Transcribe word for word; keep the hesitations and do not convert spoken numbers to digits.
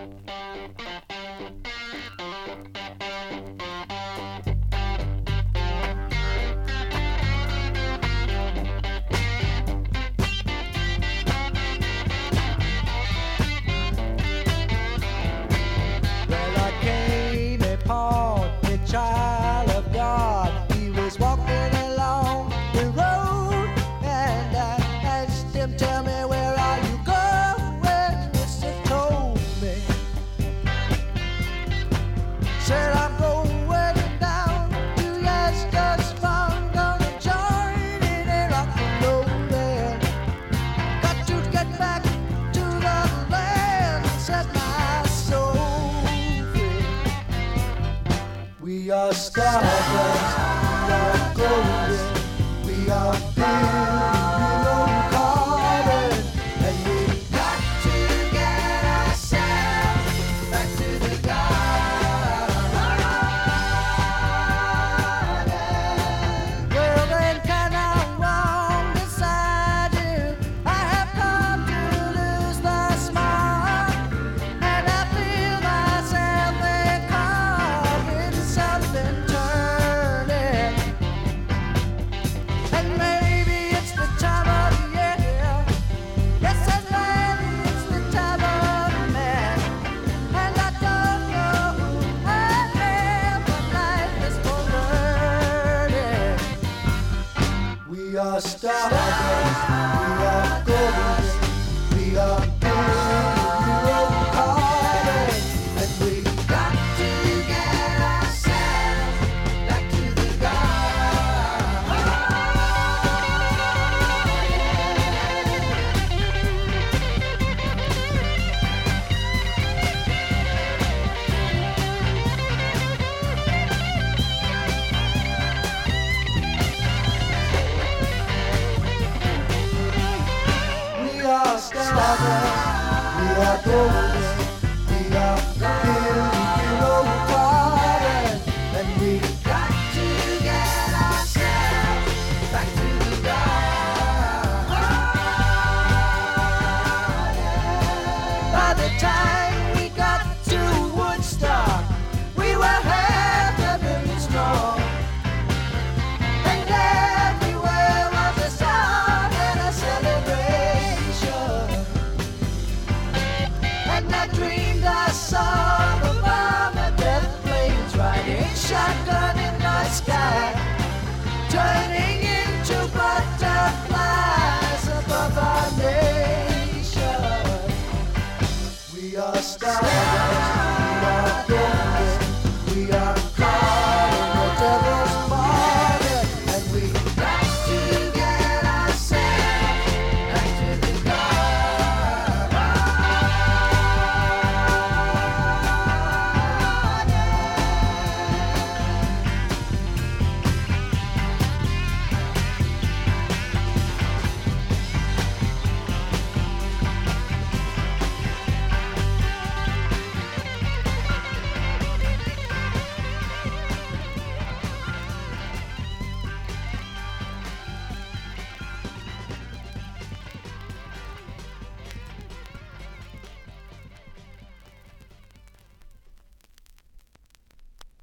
Child of God, he was walking along the road, and I asked him, tell me, where are you going? Mister told me, said I'm going down to Lester's farm, gonna join in a rock and rollin'. Got to get back to the land, set my soul free. We are stardust, we are golden, we are below carbon, and we got to get ourselves back to the garden. Well, then can I walk beside you? I have come to lose the smile, and I feel myself becoming something turning. And maybe it's the time of year. Yes, and maybe it's the time of man. And I don't know who I am, but life is for learning. We are stardust, we are golden, we are below carbon, and we got to get ourselves back to the garden. We are stardust, we are golden, we are below carbon, and we got to get ourselves back to the garden. By the time we got to Woodstock, we were heavily strong, and everywhere was a song and a celebration. And I dreamed I saw the bomb and death planes riding shotgun in the sky, turning into butterflies above our nation. We are stars.